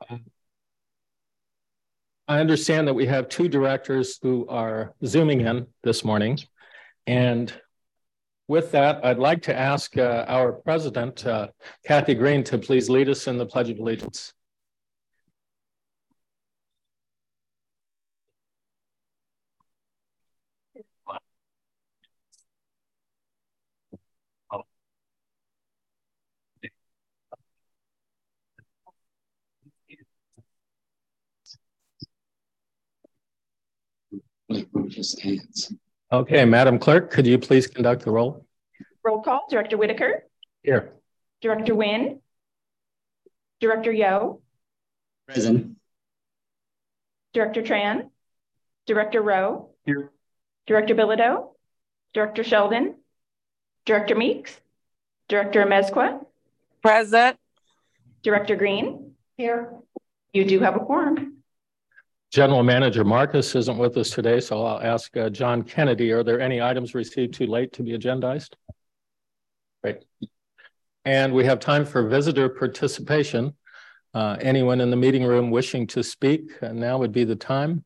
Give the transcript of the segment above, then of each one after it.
I understand that we have two directors who are Zooming in this morning. And with that, I'd like to ask our president, Kathy Green, to please lead us in the Pledge of Allegiance. Okay, Madam Clerk, could you please conduct the roll? Roll call. Director Whitaker. Here. Director Nguyen. Director Yo. Present. Director Tran. Director Rowe. Here. Director Bilodeau. Director Sheldon. Director Meeks. Director Amezcua. Present. Director Green. Here. You do have a quorum. General Manager Marcus isn't with us today, so I'll ask John Kennedy, are there any items received too late to be agendized? Great. And we have time for visitor participation. Anyone in the meeting room wishing to speak, now would be the time.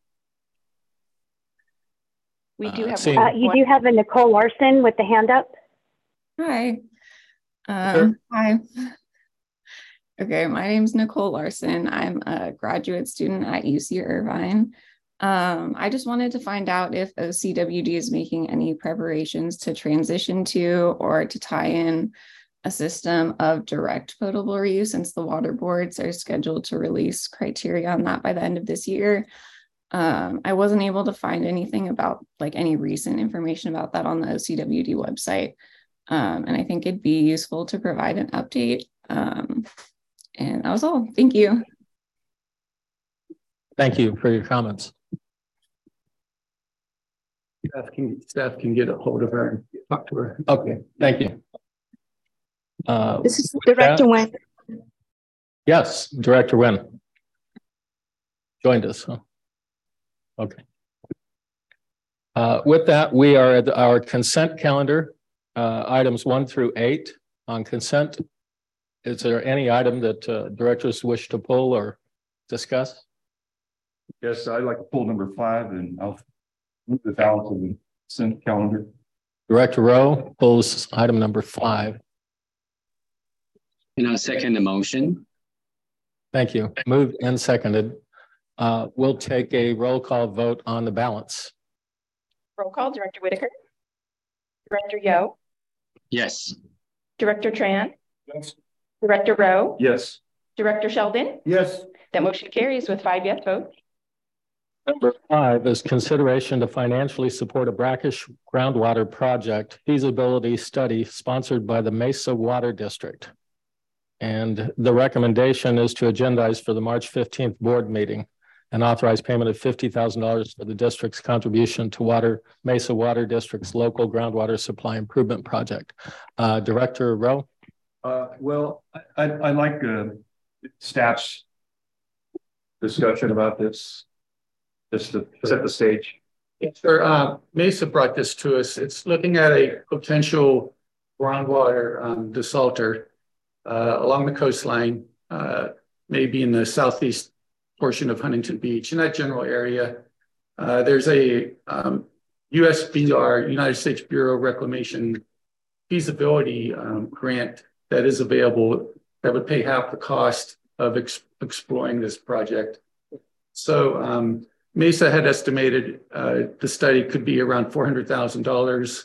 We do have you do have a Nicole Larson with the hand up. Hi. Sure. Hi. Okay, my name is Nicole Larson. I'm a graduate student at UC Irvine. I just wanted to find out if OCWD is making any preparations to transition to or to tie in a system of direct potable reuse, since the water boards are scheduled to release criteria on that by the end of this year. I wasn't able to find anything about any recent information about that on the OCWD website. And I think it'd be useful to provide an update. And that was all. Thank you. Thank you for your comments. Staff can get a hold of her and talk to her. Okay, thank you. This is Director Nguyen. Yes, Director Nguyen joined us. Huh? Okay. With that, we are at our consent calendar, items 1 through 8 on consent. Is there any item that directors wish to pull or discuss? Yes, I'd like to pull number 5, and I'll move the balance of the consent calendar. Director Rowe pulls item number 5. And I'll second the motion. Thank you. Moved and seconded. We'll take a roll call vote on the balance. Roll call. Director Whitaker. Director Yo. Yes. Director Tran. Yes. Director Rowe. Yes. Director Sheldon. Yes. That motion carries with 5 yes votes. Number 5 is consideration to financially support a brackish groundwater project feasibility study sponsored by the Mesa Water District. And the recommendation is to agendize for the March 15th board meeting and authorize payment of $50,000 for the district's contribution to Mesa Water District's local groundwater supply improvement project. Director Rowe? Well, I like staff's discussion about this, just to set the stage. Sure. Mesa brought this to us. It's looking at a potential groundwater desalter along the coastline, maybe in the southeast portion of Huntington Beach. In that general area, there's a USBR, United States Bureau of Reclamation, feasibility grant that is available that would pay half the cost of exploring this project. So Mesa had estimated the study could be around $400,000,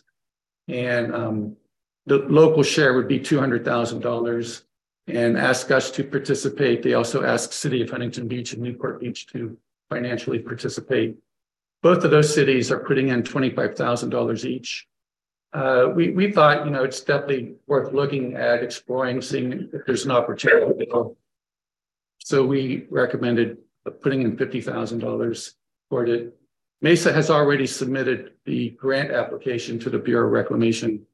and the local share would be $200,000, and asked us to participate. They also asked City of Huntington Beach and Newport Beach to financially participate. Both of those cities are putting in $25,000 each. We thought, it's definitely worth looking at, exploring, seeing if there's an opportunity. So we recommended putting in $50,000 toward it. Mesa has already submitted the grant application to the Bureau of Reclamation.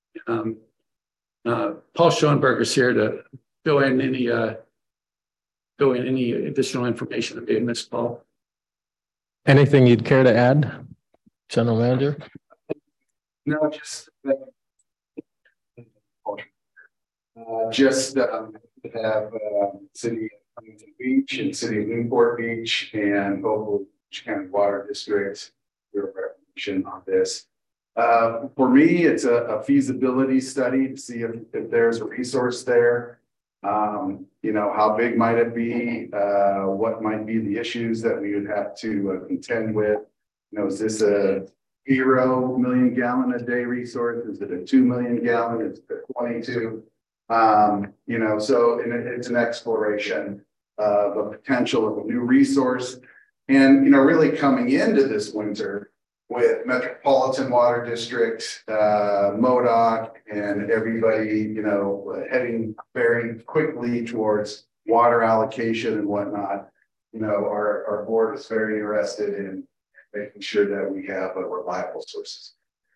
Paul Schoenberger is here to fill in any additional information that may have missed, Paul. Anything you'd care to add, General Manager? No, just have City Huntington Beach and City of Newport Beach and Opal Beach County Water District. Your recommendation on this. For me, it's a feasibility study to see if there's a resource there. You know, how big might it be? What might be the issues that we would have to contend with? You know, is this a 0 million gallon a day resource? Is it a 2 million gallon? Is it 22? You know, so it's an exploration of a potential of a new resource. And, you know, really coming into this winter with Metropolitan Water District, MODOC, and everybody, you know, heading very quickly towards water allocation and whatnot, you know, our board is very interested in making sure that we have reliable sources.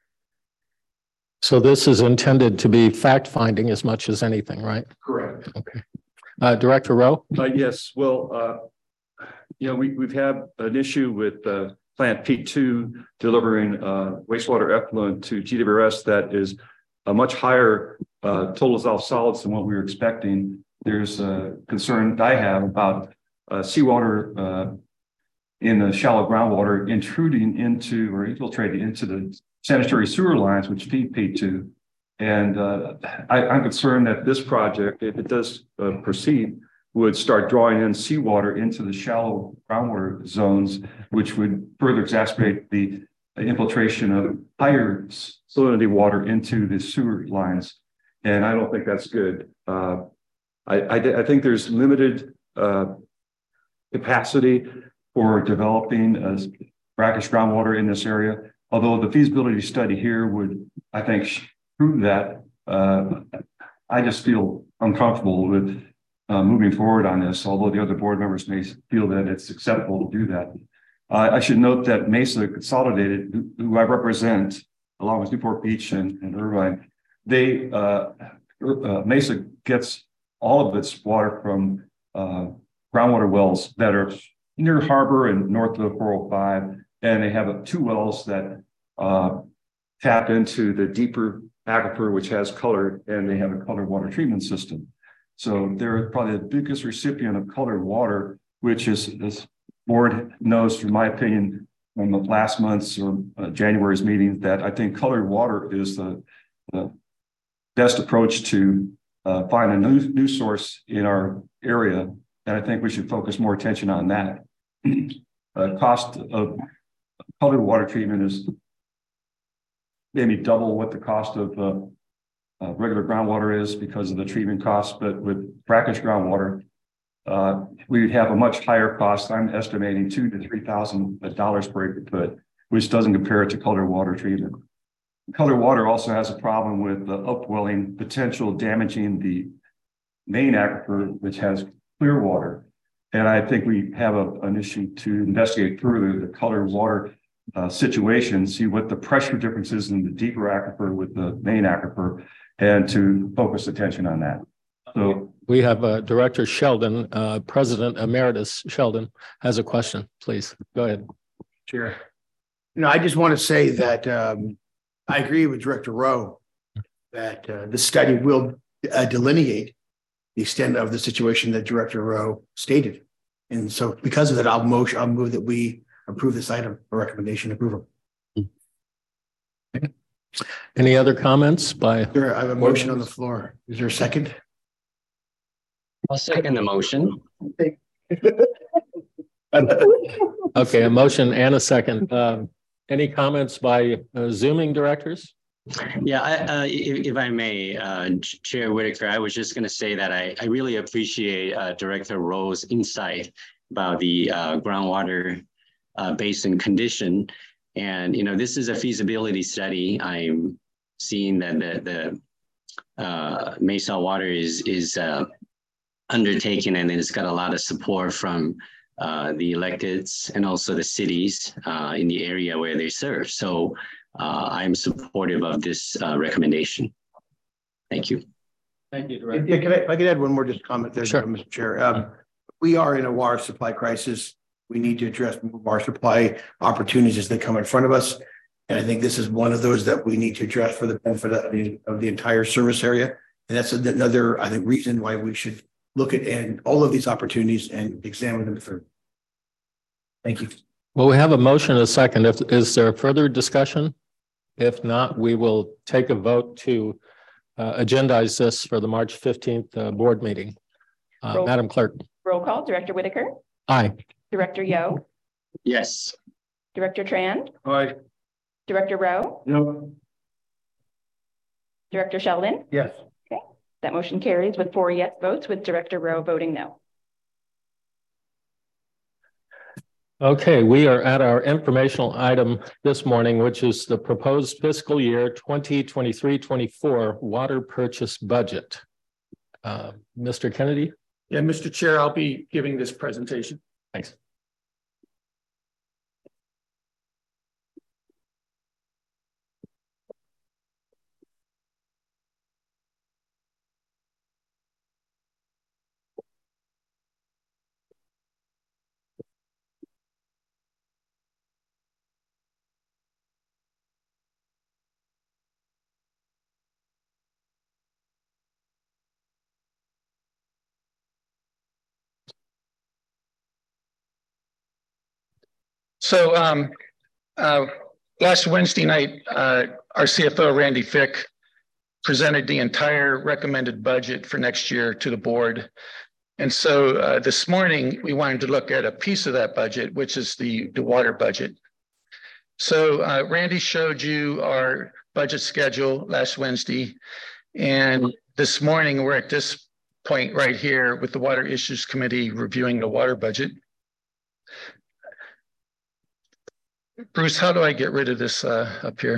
So this is intended to be fact-finding as much as anything, right? Correct. Okay. Director Rowe? Yes, well, you know, we've had an issue with Plant P2 delivering wastewater effluent to GWS that is a much higher total dissolved solids than what we were expecting. There's a concern that I have about seawater in the shallow groundwater intruding into or infiltrating into the sanitary sewer lines, which feed P2. And I'm concerned that this project, if it does proceed, would start drawing in seawater into the shallow groundwater zones, which would further exacerbate the infiltration of higher salinity water into the sewer lines. And I don't think that's good. I think there's limited capacity for developing brackish groundwater in this area. Although the feasibility study here would, I think, prove that, I just feel uncomfortable with moving forward on this, although the other board members may feel that it's acceptable to do that. I should note that Mesa Consolidated, who I represent, along with Newport Beach and Irvine, Mesa gets all of its water from groundwater wells that are near harbor and north of 405, and they have 2 wells that tap into the deeper aquifer, which has color, and they have a colored water treatment system. So they're probably the biggest recipient of colored water, which is, this board knows, from my opinion, from the last month's or January's meeting, that I think colored water is the best approach to find a new source in our area. And I think we should focus more attention on that. Cost of colored water treatment is maybe double what the cost of regular groundwater is because of the treatment costs, but with brackish groundwater, we would have a much higher cost. I'm estimating $2,000 to $3,000 per acre foot, which doesn't compare to colored water treatment. Colored water also has a problem with the upwelling potential damaging the main aquifer, which has clear water. And I think we have an issue to investigate further the colored water situation, see what the pressure differences in the deeper aquifer with the main aquifer, and to focus attention on that. So we have Director Sheldon, President Emeritus Sheldon has a question. Please go ahead. Chair. You know, I just want to say that I agree with Director Rowe that the study will delineate the extent of the situation that Director Rowe stated. And so because of that, I'll move that we approve this item or recommendation approval. Any other comments by? Sure, I have a motion on the floor. Is there a second? I'll second the motion. Okay, a motion and a second. Any comments by Zooming directors? Yeah, if I may, Chair Whitaker, I was just going to say that I really appreciate Director Rowe's insight about the groundwater basin condition. And, you know, this is a feasibility study. I'm seeing that the Mesa Water is undertaken, and it's got a lot of support from the electeds and also the cities in the area where they serve. So I'm supportive of this recommendation. Thank you. Thank you, Director. Yeah, if I could add one more just comment there, sure. Mr. Chair. We are in a water supply crisis. We need to address water supply opportunities as they come in front of us. And I think this is one of those that we need to address for the benefit of the entire service area. And that's another, I think, reason why we should look at and all of these opportunities and examine them further. Thank you. Well, we have a motion and a second. Is there further discussion? If not, we will take a vote to agendize this for the March 15th board meeting. Madam Clerk. Roll call. Director Whitaker. Aye. Director Yo. Yes. Director Tran. Aye. Director Rowe. No. Director Sheldon. Yes. Okay. That motion carries with 4 yes votes, with Director Rowe voting no. Okay, we are at our informational item this morning, which is the proposed fiscal year 2023-24 water purchase budget. Mr. Kennedy? Yeah, Mr. Chair, I'll be giving this presentation. Thanks. So last Wednesday night, our CFO, Randy Fick, presented the entire recommended budget for next year to the board. And so this morning, we wanted to look at a piece of that budget, which is the water budget. So Randy showed you our budget schedule last Wednesday. And this morning, we're at this point right here with the Water Issues Committee reviewing the water budget. Bruce, how do I get rid of this up here?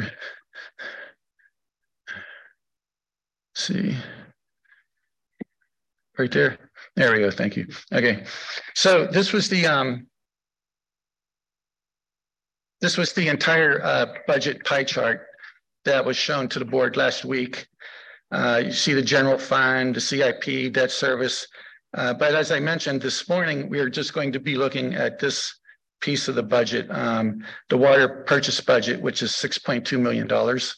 Let's see. Right there. There we go. Thank you. Okay. So this was the entire budget pie chart that was shown to the board last week. You see the general fund, the CIP, debt service. But as I mentioned this morning, we are just going to be looking at this piece of the budget, the water purchase budget, which is $6.2 million.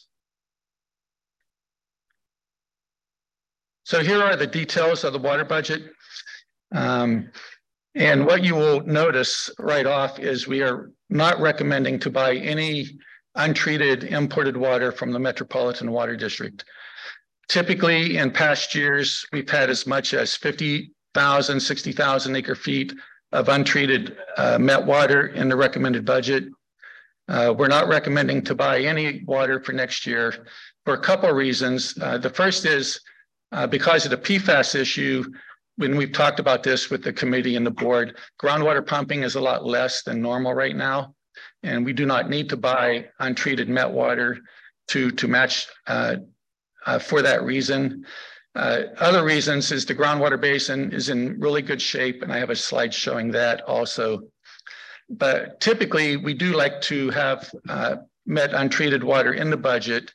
So here are the details of the water budget. And what you will notice right off is we are not recommending to buy any untreated imported water from the Metropolitan Water District. Typically in past years, we've had as much as 50,000, 60,000 acre feet of untreated met water in the recommended budget. We're not recommending to buy any water for next year for a couple of reasons. The first is because of the PFAS issue, when we've talked about this with the committee and the board, groundwater pumping is a lot less than normal right now. And we do not need to buy untreated met water to match for that reason. Other reasons is the groundwater basin is in really good shape, and I have a slide showing that also. But typically, we do like to have met untreated water in the budget.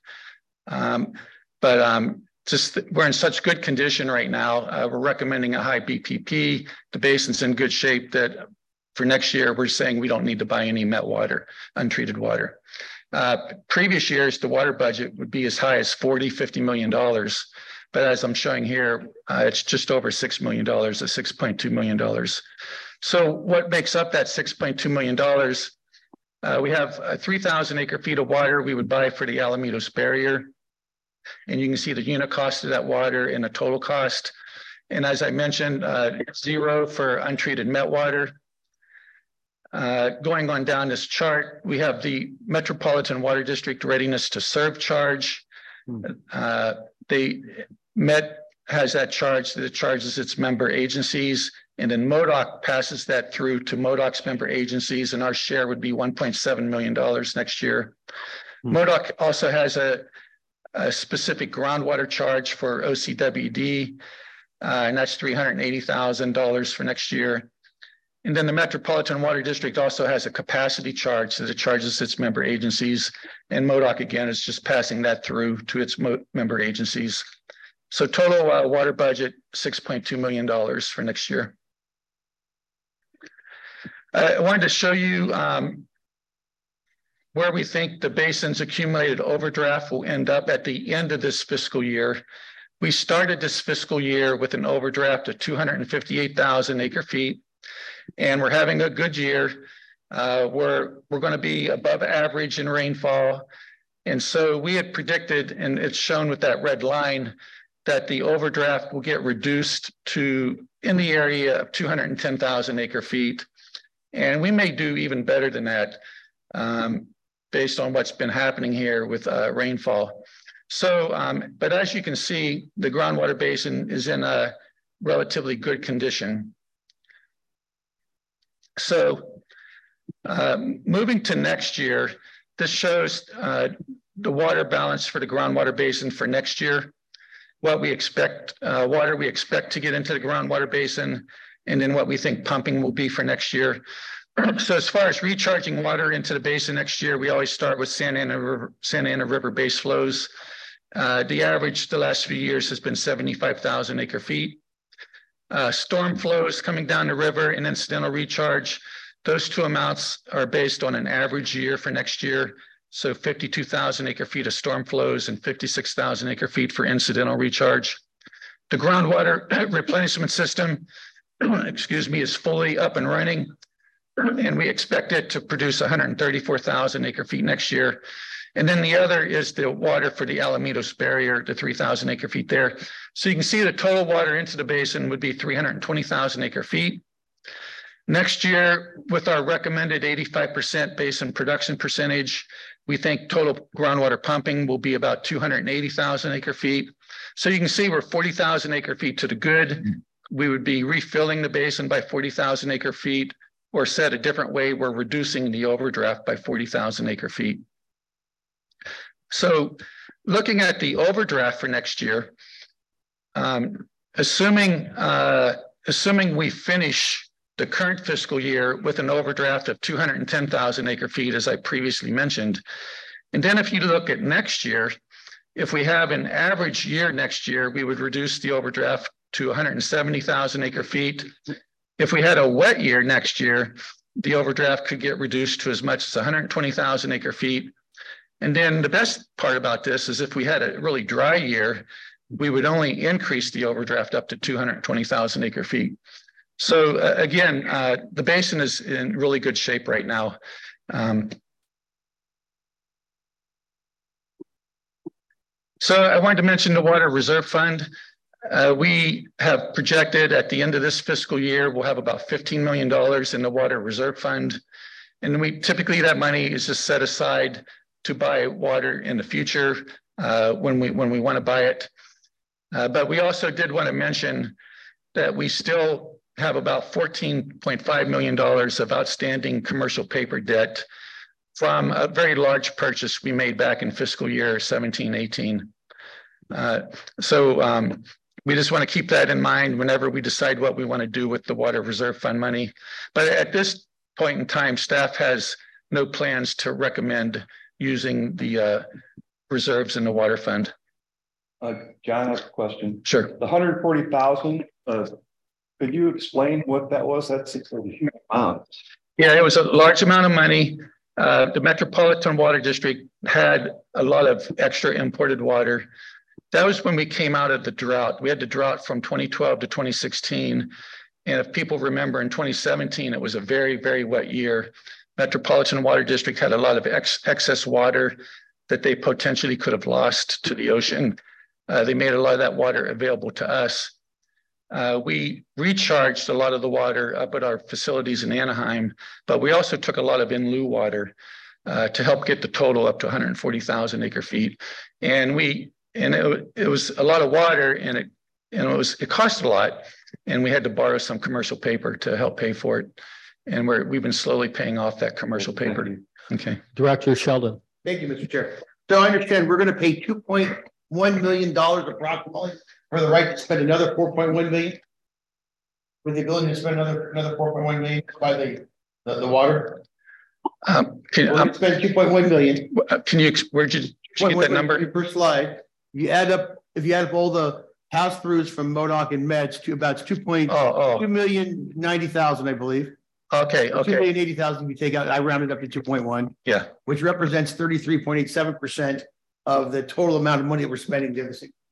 Just we're in such good condition right now. We're recommending a high BPP. The basin's in good shape that for next year, we're saying we don't need to buy any met water, untreated water. Previous years, the water budget would be as high as $40–50 million. But as I'm showing here, it's just over $6 million, $6.2 million. So what makes up that $6.2 million? We have 3,000 acre feet of water we would buy for the Alamitos barrier. And you can see the unit cost of that water and the total cost. And as I mentioned, zero for untreated met water. Going on down this chart, we have the Metropolitan Water District Readiness to Serve charge. Met has that charge that it charges its member agencies, and then MODOC passes that through to MODOC's member agencies, and our share would be $1.7 million next year. MODOC also has a specific groundwater charge for OCWD, and that's $380,000 for next year. And then the Metropolitan Water District also has a capacity charge that it charges its member agencies, and MODOC again is just passing that through to its member agencies. So total water budget, $6.2 million for next year. I wanted to show you where we think the basin's accumulated overdraft will end up at the end of this fiscal year. we started this fiscal year with an overdraft of 258,000 acre feet, and we're having a good year. We're going to be above average in rainfall. And so we had predicted, and it's shown with that red line, that the overdraft will get reduced to in the area of 210,000 acre feet. And we may do even better than that based on what's been happening here with rainfall. So, but as you can see, the groundwater basin is in a relatively good condition. So moving to next year, this shows the water balance for the groundwater basin for next year, what we expect, water we expect to get into the groundwater basin, and then what we think pumping will be for next year. So as far as recharging water into the basin next year, we always start with Santa Ana River base flows. The average the last few years has been 75,000 acre feet. Storm flows coming down the river and incidental recharge. Those two amounts are based on an average year for next year. So 52,000 acre feet of storm flows and 56,000 acre feet for incidental recharge. The groundwater replenishment system, excuse me, is fully up and running. And we expect it to produce 134,000 acre feet next year. And then the other is the water for the Alamitos barrier, the 3,000 acre feet there. So you can see the total water into the basin would be 320,000 acre feet. Next year, with our recommended 85% basin production percentage, we think total groundwater pumping will be about 280,000 acre feet. So you can see we're 40,000 acre feet to the good. We would be refilling the basin by 40,000 acre feet, or said a different way, we're reducing the overdraft by 40,000 acre feet. So looking at the overdraft for next year, assuming we finish the current fiscal year with an overdraft of 210,000 acre feet, as I previously mentioned. And then if you look at next year, if we have an average year next year, we would reduce the overdraft to 170,000 acre feet. If we had a wet year next year, the overdraft could get reduced to as much as 120,000 acre feet. And then the best part about this is if we had a really dry year, we would only increase the overdraft up to 220,000 acre feet. So again, the basin is in really good shape right now. So I wanted to mention the Water Reserve Fund. We have projected at the end of this fiscal year, we'll have about $15 million in the Water Reserve Fund. And we typically that money is just set aside to buy water in the future when we want to buy it. But we also did want to mention that we still have about $14.5 million of outstanding commercial paper debt from a very large purchase we made back in fiscal year 17-18. So we just want to keep that in mind whenever we decide what we want to do with the Water Reserve Fund money. But at this point in time, staff has no plans to recommend using the reserves in the water fund. John has a question. Sure. The 140,000, could you explain what that was? That's a huge amount. Yeah, it was a large amount of money. The Metropolitan Water District had a lot of extra imported water. That was when we came out of the drought. We had the drought from 2012 to 2016. And if people remember, in 2017, it was a very, very wet year. Metropolitan Water District had a lot of excess water that they potentially could have lost to the ocean. They made a lot of that water available to us. We recharged a lot of the water up at our facilities in Anaheim, but we also took a lot of in lieu water to help get the total up to 140,000 acre feet. And it was a lot of water, and it cost a lot, and we had to borrow some commercial paper to help pay for it. And we've been slowly paying off that commercial paper. Okay. Director Sheldon. Thank you, Mr. Chair. So I understand we're going to pay $2.1 million approximately for the right to spend another $4.1 million, with the ability to spend another $4.1 million by the water. Spend $2.1 million. Where'd you get that number? Per slide. If you add up all the pass throughs from MODOC and MEDS to about $2,090,000, I believe. Okay. $2,080,000 we take out. I rounded up to 2.1. Yeah. Which represents 33.87% of the total amount of money that we're spending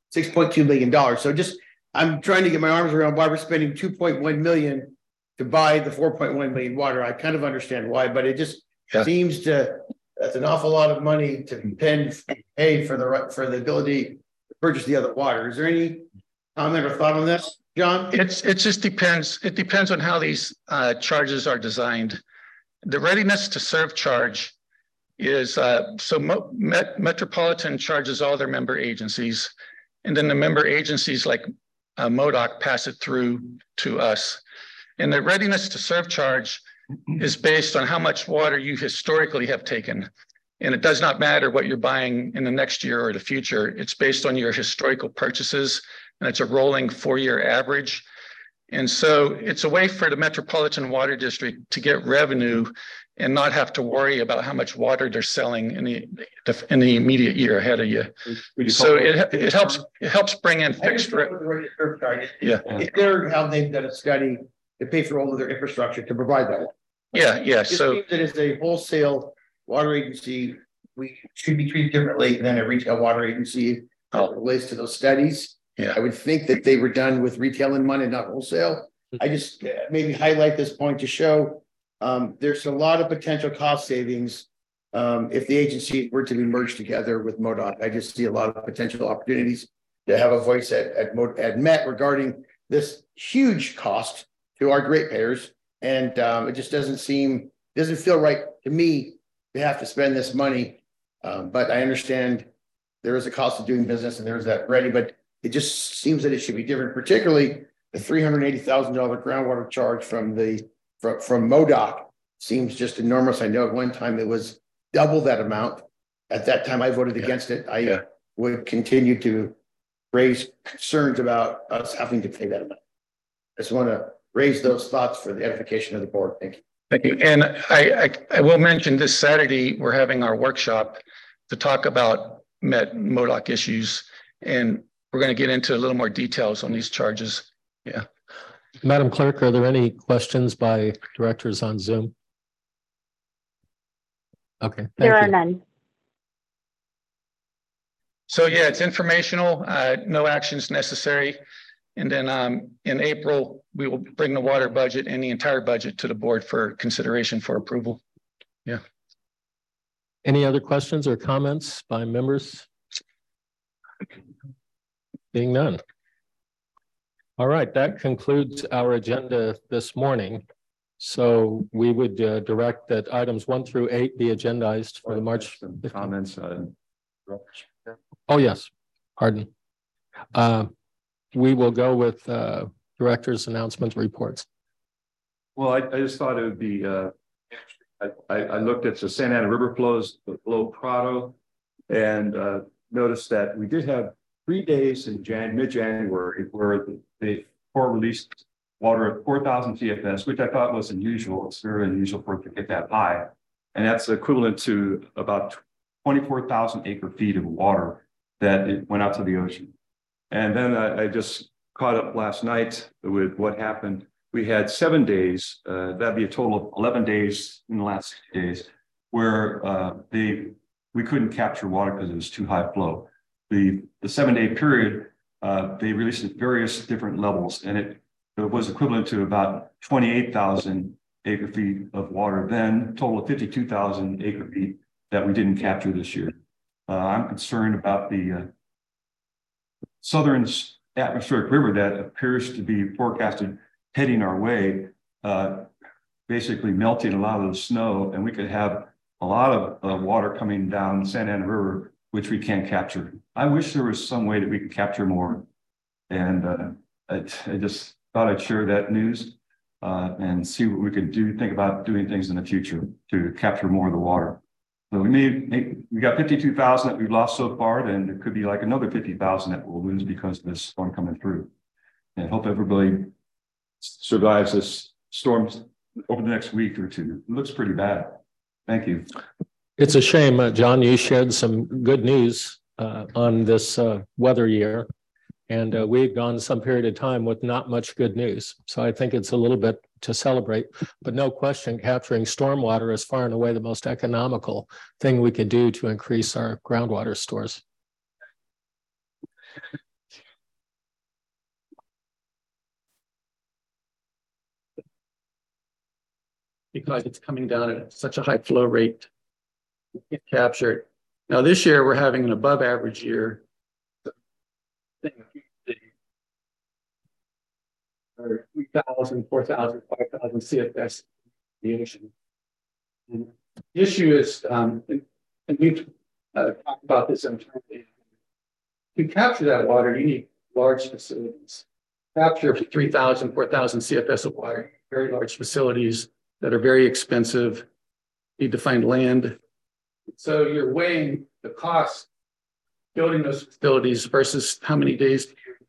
$6.2 million. So I'm trying to get my arms around why we're spending 2.1 million to buy the 4.1 million water. I kind of understand why, but it just seems that's an awful lot of money to pay for the ability to purchase the other water. Is there any comment or thought on this, John? It just depends. It depends on how these charges are designed. The readiness to serve charge is Metropolitan charges all their member agencies, and then the member agencies like MODOC pass it through to us. And the readiness to serve charge is based on how much water you historically have taken. And it does not matter what you're buying in the next year or the future. It's based on your historical purchases, and it's a rolling 4-year average. And so it's a way for the Metropolitan Water District to get revenue and not have to worry about how much water they're selling in the immediate year ahead of you. So it helps bring in fixed. Yeah. It's clear how they've done a study to pay for all of their infrastructure to provide that. Yeah. So that as a wholesale water agency, we should be treated differently than a retail water agency as it relates to those studies. Yeah. I would think that they were done with retail in mind and not wholesale. I just maybe highlight this point to show there's a lot of potential cost savings if the agencies were to be merged together with MODOC. I just see a lot of potential opportunities to have a voice at Met regarding this huge cost to our ratepayers, and it just doesn't feel right to me to have to spend this money. But I understand there is a cost of doing business, and there's that ready, but it just seems that it should be different, particularly the $380,000 groundwater charge from MODOC seems just enormous. I know at one time it was double that amount. At that time, I voted against it. I would continue to raise concerns about us having to pay that amount. I just want to raise those thoughts for the edification of the board. Thank you. Thank you. And I will mention this Saturday, we're having our workshop to talk about MODOC issues, and we're going to get into a little more details on these charges. Yeah. Madam Clerk, are there any questions by directors on Zoom? Okay. There are none. So yeah, it's informational, no actions necessary. And then in April, we will bring the water budget and the entire budget to the board for consideration for approval. Yeah. Any other questions or comments by members? Being none. All right, that concludes our agenda this morning. So we would direct that items 1 through 8 be agendized for the March comments. Oh, yes, pardon. We will go with director's announcements reports. Well, I just thought it would be, I looked at the Santa Ana River flows below Prado and noticed that we did have 3 days in mid-January where the Corps released water at 4,000 CFS, which I thought was unusual. It's very unusual for it to get that high. And that's equivalent to about 24,000 acre feet of water that it went out to the ocean. And then I just caught up last night with what happened. We had 7 days, that'd be a total of 11 days in the last 6 days, where we couldn't capture water because it was too high flow. The 7-day period, they released at various different levels, and it was equivalent to about 28,000 acre feet of water, then total of 52,000 acre feet that we didn't capture this year. I'm concerned about the southern atmospheric river that appears to be forecasted heading our way, basically melting a lot of the snow, and we could have a lot of water coming down the Santa Ana River, which we can't capture. I wish there was some way that we could capture more. And I just thought I'd share that news and see what we could do, think about doing things in the future to capture more of the water. So we got 52,000 that we've lost so far, and it could be like another 50,000 that we'll lose because of this storm coming through. And hope everybody survives this storm over the next week or two. It looks pretty bad. Thank you. It's a shame, John, you shared some good news on this weather year. And we've gone some period of time with not much good news. So I think it's a little bit to celebrate, but no question, capturing stormwater is far and away the most economical thing we could do to increase our groundwater stores. because it's coming down at such a high flow rate. We can't capture it. Now this year we're having an above average year. 3,000, 4,000, 5,000 CFS in the ocean. And the issue is, and we've talked about this internally. To capture that water, you need large facilities. Capture 3,000, 4,000 CFS of water, very large facilities that are very expensive. You need to find land. So you're weighing the cost building those facilities versus how many days do you.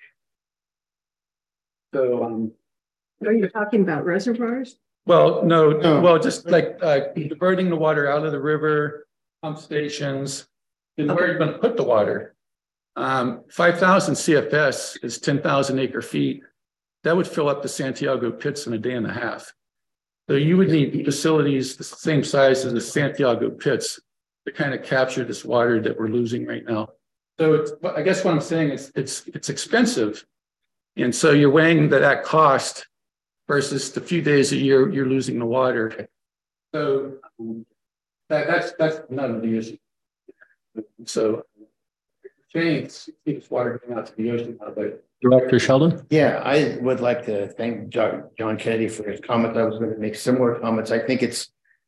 So, are you talking about reservoirs? well, no, well, just like diverting the water out of the river, pump stations, and where you're going to put the water. 5,000 CFS is 10,000 acre feet. That would fill up the Santiago pits in a day and a half. So you would need facilities the same size as the Santiago pits to kind of capture this water that we're losing right now. So it's, I guess what I'm saying is it's expensive. And so you're weighing that cost versus the few days a year you're losing the water. So that's none of the issue. So change keeps water coming out to the ocean. But Director Sheldon? Yeah, I would like to thank John Kennedy for his comment. I was going to make similar comments. I think it's,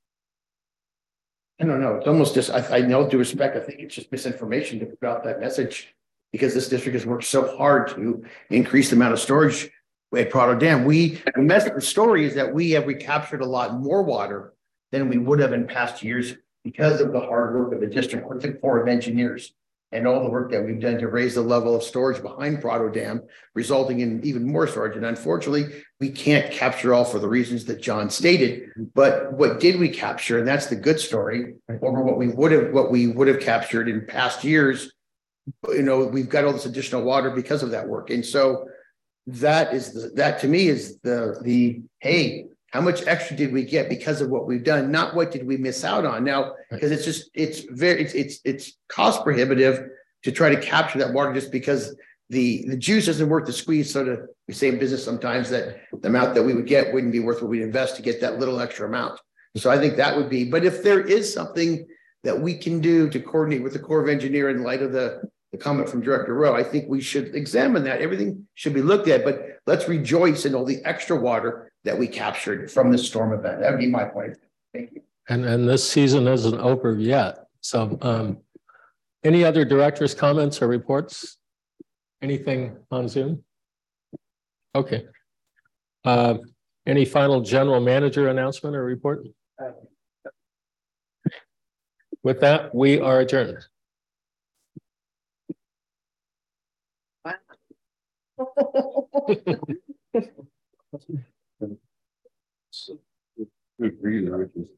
I don't know, it's almost just, I know due respect, I think it's just misinformation to put out that message because this district has worked so hard to increase the amount of storage at Prado Dam. The story is that we have recaptured a lot more water than we would have in past years because of the hard work of the district Corps of Engineers and all the work that we've done to raise the level of storage behind Prado Dam, resulting in even more storage. And unfortunately, we can't capture all for the reasons that John stated. But what did we capture? And that's the good story over what we would have captured in past years. You know, we've got all this additional water because of that work. And so that to me is the hey, how much extra did we get because of what we've done? Not what did we miss out on now, because it's cost prohibitive to try to capture that water just because the juice isn't worth the squeeze. So we say in business sometimes that the amount that we would get wouldn't be worth what we'd invest to get that little extra amount. So I think that would be, but if there is something that we can do to coordinate with the Corps of Engineers in light of the comment from Director Rowe, I think we should examine that. Everything should be looked at, but let's rejoice in all the extra water that we captured from this storm event. That would be my point. Thank you. And this season isn't over yet. So any other directors' comments or reports? Anything on Zoom? Okay. Any final general manager announcement or report? With that, we are adjourned. Agree that I just